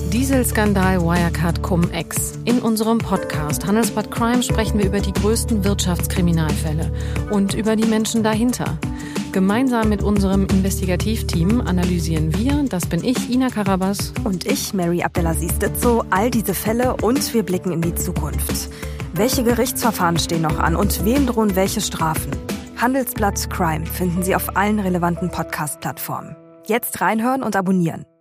Dieselskandal Wirecard Cum-Ex. In unserem Podcast Handelsblatt Crime sprechen wir über die größten Wirtschaftskriminalfälle und über die Menschen dahinter. Gemeinsam mit unserem Investigativteam analysieren wir, das bin ich, Ina Karabas. Und ich, Mary Abdelaziz-Ditzo, all diese Fälle und wir blicken in die Zukunft. Welche Gerichtsverfahren stehen noch an und wem drohen welche Strafen? Handelsblatt Crime finden Sie auf allen relevanten Podcast-Plattformen. Jetzt reinhören und abonnieren.